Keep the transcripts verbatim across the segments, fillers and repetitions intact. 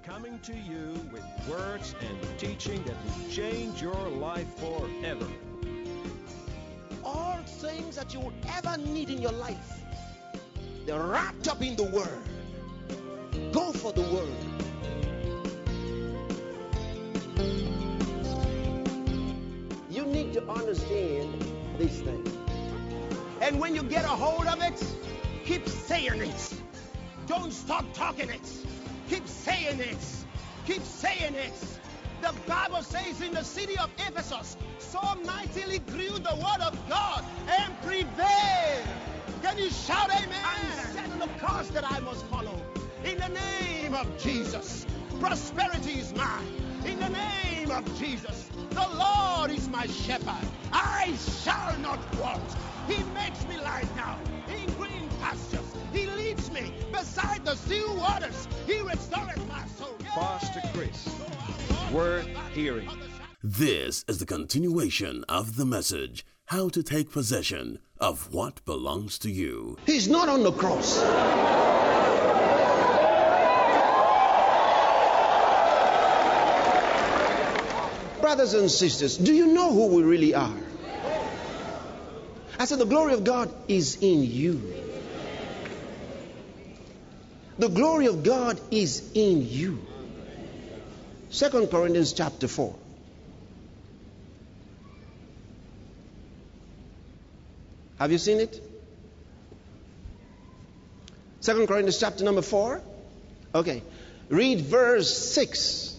coming to you with words and teaching that will change your life forever. All things that you will ever need in your life, they're wrapped up in the Word. Go for the Word. You need to understand these things. And when you get a hold of it, keep saying it. Don't stop talking it. Keep saying it. Keep saying it. The Bible says in the city of Ephesus, so mightily grew the word of God and prevailed. Can you shout amen? I'm setting the course that I must follow. In the name of Jesus, prosperity is mine. In the name of Jesus, the Lord is my shepherd. I shall not want. He makes me lie down in green pastures. He leads me beside the still waters. He restores my soul. Pastor Chris, worth hearing. This is the continuation of the message, how to take possession of what belongs to you. He's not on the cross. Brothers and sisters, do you know who we really are? I said the glory of God is in you. The glory of God is in you. Second Corinthians chapter four. Have you seen it? Second Corinthians chapter number four. Okay. Read verse six.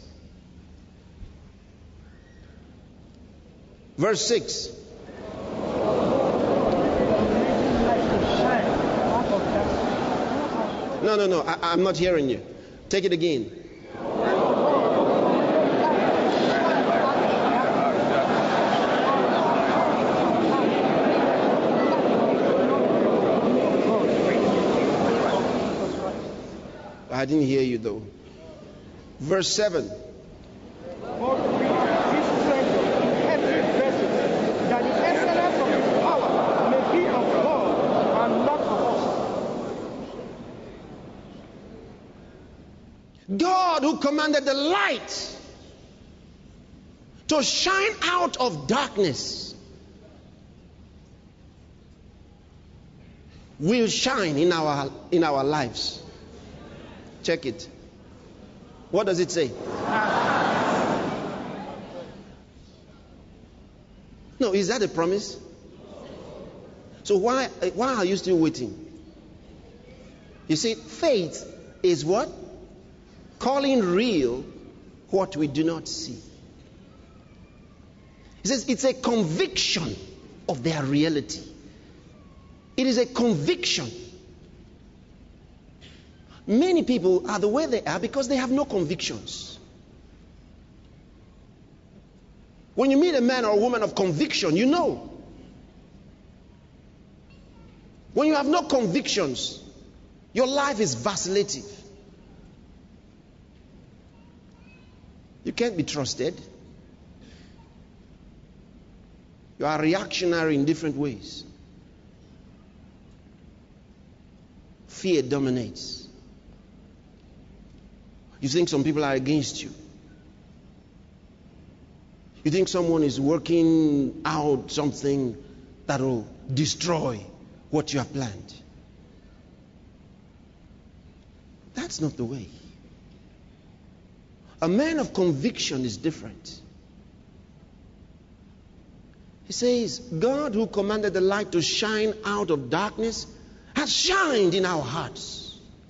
Verse six. No, no, no. I, I'm not hearing you. Take it again. I didn't hear you though. Verse seven. That the excellence of his power may be of God and not of us. God who commanded the light to shine out of darkness will shine in our in our lives. Check it. What does it say? No, is that a promise? So why why are you still waiting? You see, faith is what? Calling real what we do not see. He says it's a conviction of their reality. It is a conviction. Many people are the way they are because they have no convictions. When you meet a man or a woman of conviction, you know. When you have no convictions, your life is vacillative. You can't be trusted. You are reactionary in different ways. Fear dominates. You think some people are against you. You think someone is working out something that will destroy what you have planned. That's not the way. A man of conviction is different. He says, God who commanded the light to shine out of darkness has shined in our hearts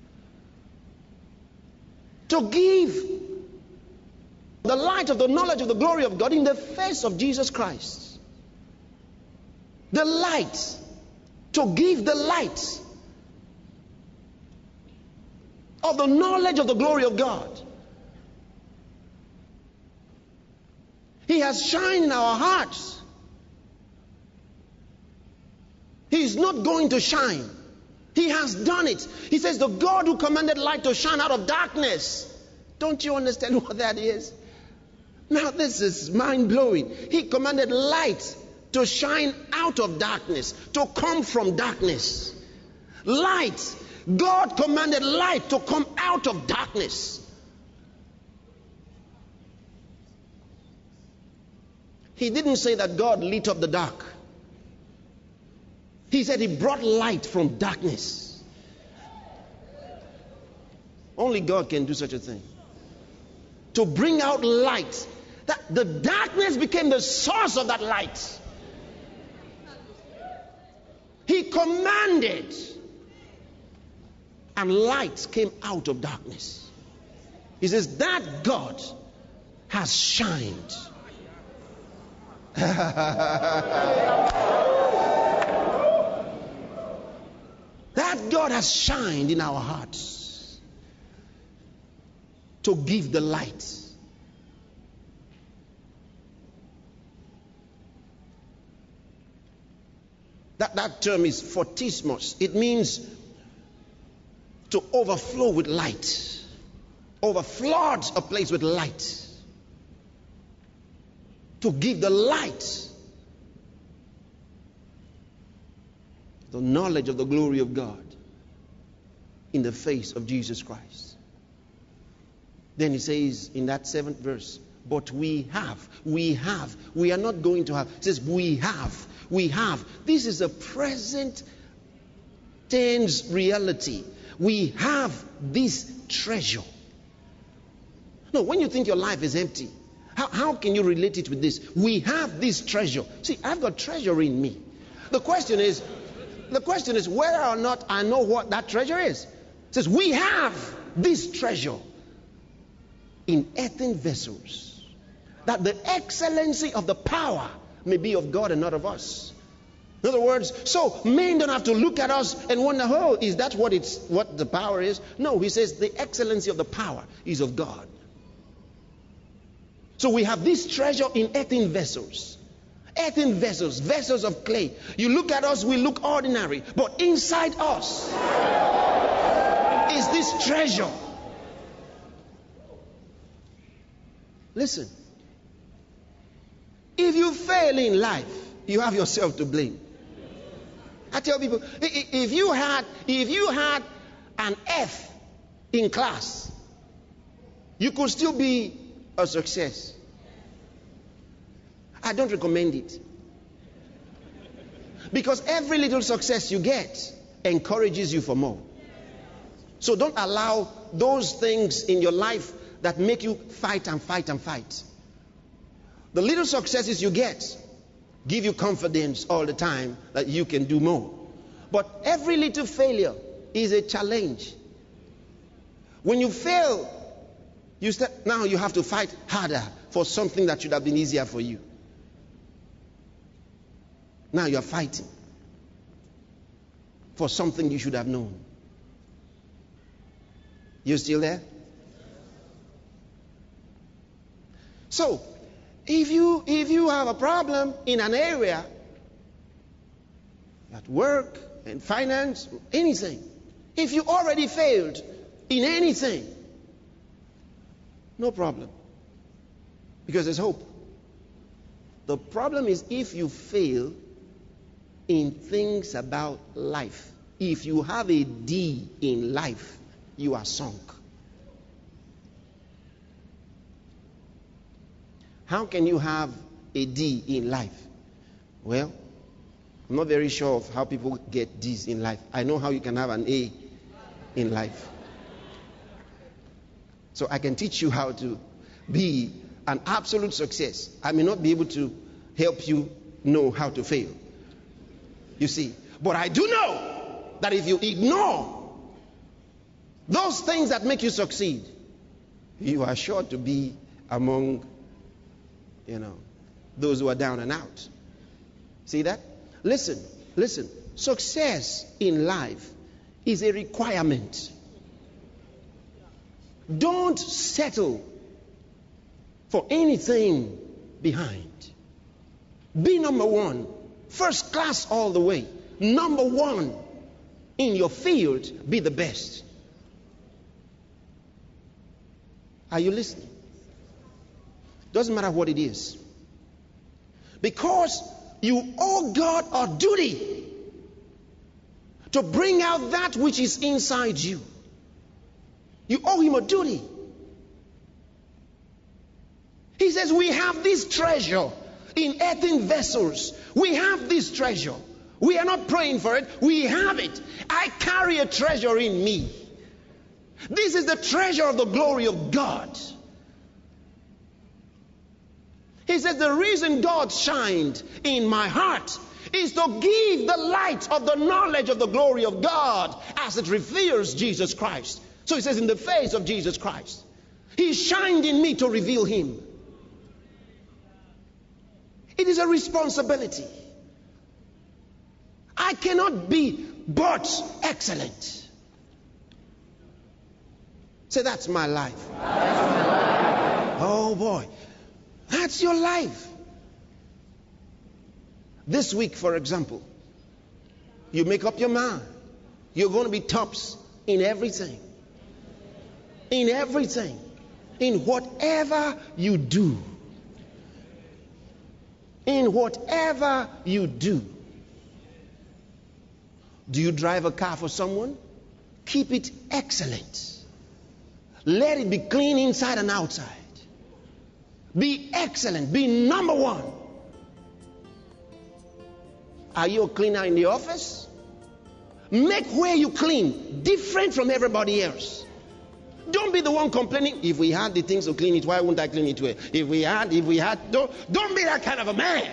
to give the light of the knowledge of the glory of God in the face of Jesus Christ. The light. To give the light of the knowledge of the glory of God. He has shined in our hearts. He is not going to shine. He has done it. He says, the God who commanded light to shine out of darkness. Don't you understand what that is? Now this is mind-blowing. He commanded light to shine out of darkness, to come from darkness. Light. God commanded light to come out of darkness. He didn't say that God lit up the dark. He said he brought light from darkness. Only God can do such a thing. To bring out light. That the darkness became the source of that light. He commanded, and light came out of darkness. He says that God has shined. That God has shined in our hearts to give the light. That, that term is photismos. It means to overflow with light. Overflood a place with light. To give the light. The knowledge of the glory of God in the face of Jesus Christ. Then he says in that seventh verse, but we have, we have, we are not going to have. It says we have, we have. This is a present tense reality. We have this treasure. No, when you think your life is empty, how, how can you relate it with this? We have this treasure. See, I've got treasure in me. The question is, the question is whether or not I know what that treasure is. It says we have this treasure in earthen vessels, that the excellency of the power may be of God and not of us. In other words, so men don't have to look at us and wonder, oh, is that what it's what the power is? No, he says the excellency of the power is of God. So we have this treasure in earthen vessels. Earthen vessels, vessels of clay. You look at us, we look ordinary, but inside us is this treasure. Listen, if you fail in life, you have yourself to blame. I tell people, if you had, if you had an F in class, you could still be a success. I don't recommend it. Because every little success you get encourages you for more. So don't allow those things in your life that make you fight and fight and fight. The little successes you get give you confidence all the time that you can do more. But every little failure is a challenge. When you fail, you start, now you have to fight harder for something that should have been easier for you. Now you are fighting for something you should have known. You still there? So, if you if you have a problem in an area, at work and finance, anything, if you already failed in anything, no problem, because there's hope. The problem is if you fail in things about life. If you have a D in life, you are sunk. How can you have a D in life? Well, I'm not very sure of how people get D's in life. I know how you can have an A in life. So I can teach you how to be an absolute success. I may not be able to help you know how to fail. You see, but I do know that if you ignore those things that make you succeed, you are sure to be among, you know, those who are down and out. See that? Listen, listen. Success in life is a requirement. Don't settle for anything behind. Be number one. First class all the way. Number one in your field. Be the best. Are you listening? Doesn't matter what it is. Because you owe God a duty to bring out that which is inside you. You owe him a duty. He says we have this treasure in earthen vessels. We have this treasure. We are not praying for it. We have it. I carry a treasure in me. This is the treasure of the glory of God. He says the reason God shined in my heart is to give the light of the knowledge of the glory of God as it reveals Jesus Christ. So he says in the face of Jesus Christ. He shined in me to reveal him. It is a responsibility. I cannot be but excellent. Say, that's my life. That's my life. Oh boy. That's your life. This week, for example, you make up your mind. You're going to be tops in everything. In everything. In whatever you do. In whatever you do. Do you drive a car for someone? Keep it excellent. Let it be clean inside and outside. Be excellent. Be number one. Are you a cleaner in the office? Make where you clean different from everybody else. Don't be the one complaining. If we had the things to clean it, why wouldn't I clean it well? If we had, if we had, don't, don't be that kind of a man.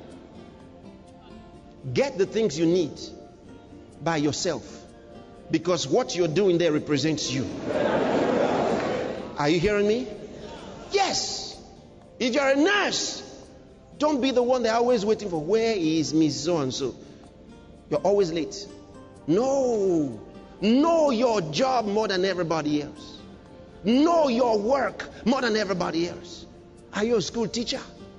Get the things you need by yourself. Because what you're doing there represents you. Are you hearing me? Yes. If you're a nurse, don't be the one they're always waiting for. Where is Miss So-and-so? You're always late. No. Know your job more than everybody else. Know your work more than everybody else. Are you a school teacher?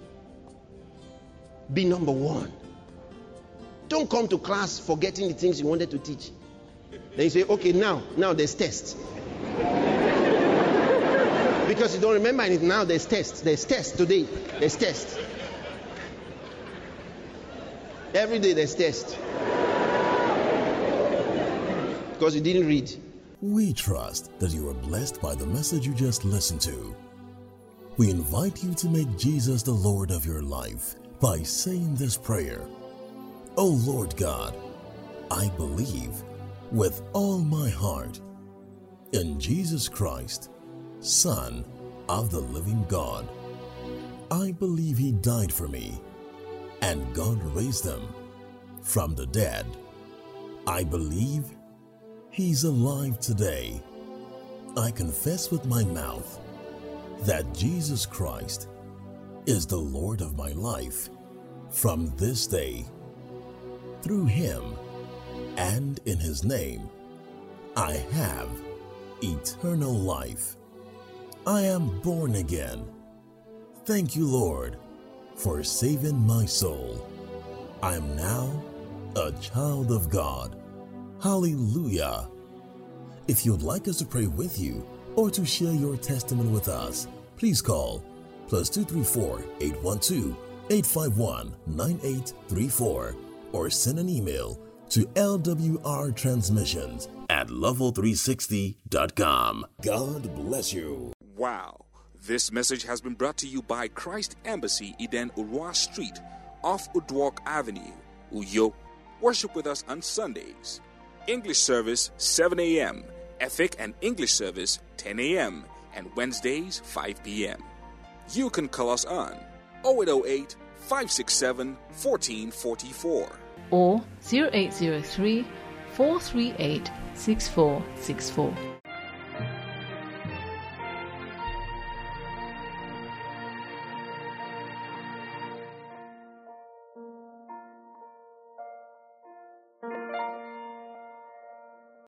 Be number one. Don't come to class forgetting the things you wanted to teach. Then you say, okay, now, now there's test. Because you don't remember anything. Now there's test. There's test today. There's test. Every day there's test. Because you didn't read. We trust that you are blessed by the message you just listened to. We invite you to make Jesus the Lord of your life by saying this prayer. Oh Lord God, I believe with all my heart in Jesus Christ, Son of the living God. I believe he died for me and God raised him from the dead. I believe he's alive today. I confess with my mouth that Jesus Christ is the Lord of my life from this day. Through him and in his name, I have eternal life. I am born again. Thank you, Lord, for saving my soul. I am now a child of God. Hallelujah. If you'd like us to pray with you or to share your testimony with us, please call plus two three four, eight one two, eight five one, nine eight three four or send an email to L W R transmissions at level three sixty dot com. God bless you. Wow. This message has been brought to you by Christ Embassy, Eden Urwa Street, off Udwalk Avenue, Uyo. Worship with us on Sundays. English service seven a.m., Ethic and English service ten a.m., and Wednesdays five p.m. You can call us on oh eight oh eight, five six seven, one four four four or zero eight zero three, four three eight, six four six four.